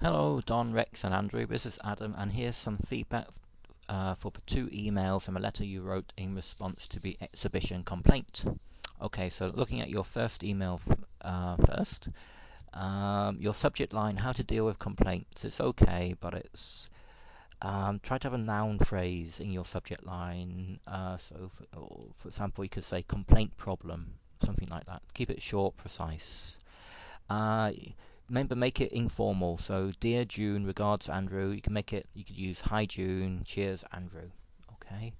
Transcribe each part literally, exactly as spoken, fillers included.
Hello, Don, Rex, and Andrew. This is Adam, and here's some feedback uh, for the two emails and a letter you wrote in response to the exhibition complaint. Okay, so looking at your first email f- uh, first, um, your subject line, how to deal with complaints. It's okay, but it's um, try to have a noun phrase in your subject line. Uh, so, for, or for example, you could say complaint problem, something like that. Keep it short, precise. Uh, Remember, make it informal. So, dear June, regards Andrew. You can make it. You could use hi June, cheers Andrew. Okay.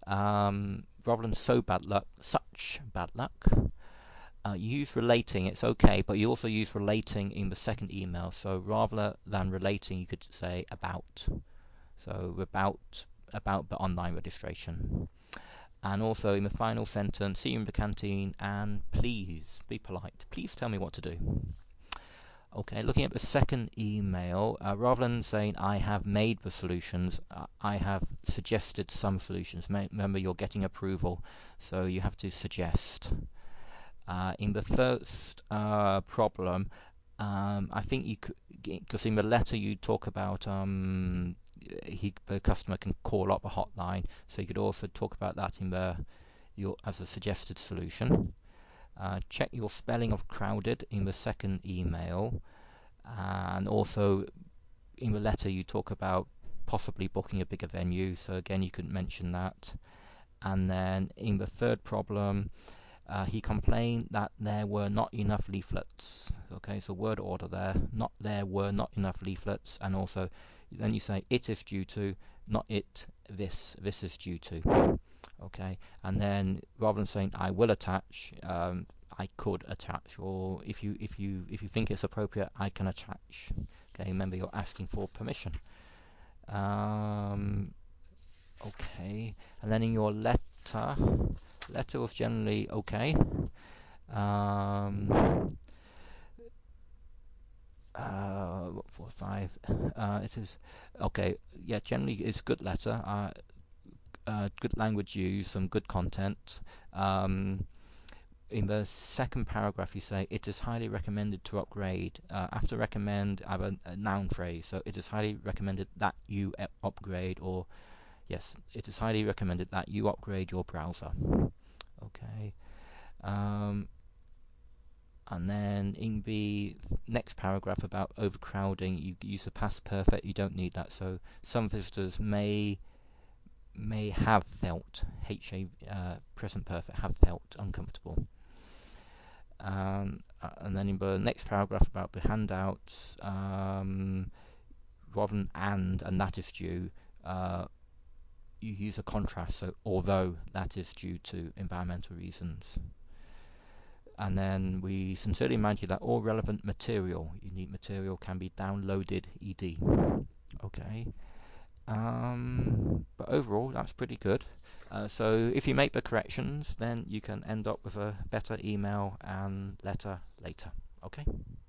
Um, rather than so bad luck, such bad luck. Uh, you use relating. It's okay, but you also use relating in the second email. So rather than relating, you could say about. So about about the online registration. And also in the final sentence, see you in the canteen, and please be polite. Please tell me what to do. Okay, looking at the second email, uh, rather than saying I have made the solutions, uh, I have suggested some solutions. Ma- remember, you're getting approval, so you have to suggest. Uh, in the first uh, problem, um, I think you could, because in the letter you talk about um, he, the customer can call up a hotline, so you could also talk about that in the your as a suggested solution. Uh, check your spelling of crowded in the second email, and also in the letter you talk about possibly booking a bigger venue, so again you could mention that. And then in the third problem, uh, he complained that there were not enough leaflets. Okay, so word order there, not there were not enough leaflets, and also then you say it is due to, not it, this, this is due to. Okay, and then rather than saying I will attach, um, I could attach, or if you if you if you think it's appropriate, I can attach. Okay, remember you're asking for permission. Um, okay, and then in your letter, letter was generally okay. Um, uh, what four five? Uh, it is okay. Yeah, generally it's good letter. Uh, Uh, good language use, some good content. Um, in the second paragraph, you say it is highly recommended to upgrade. Uh, after recommend, I have a, a noun phrase. So it is highly recommended that you e- upgrade, or yes, it is highly recommended that you upgrade your browser. Okay. Um, and then in the next paragraph about overcrowding, you use the past perfect. You don't need that. So some visitors may may have felt, H A uh, present perfect, have felt uncomfortable. Um, uh, and then in the next paragraph about the handouts, um, rather than and and that is due, uh, you use a contrast, so although that is due to environmental reasons. And then we sincerely remind you that all relevant material, unique material, can be downloaded ed. Okay. Um, but overall, that's pretty good. Uh, so if you make the corrections, then you can end up with a better email and letter later. Okay?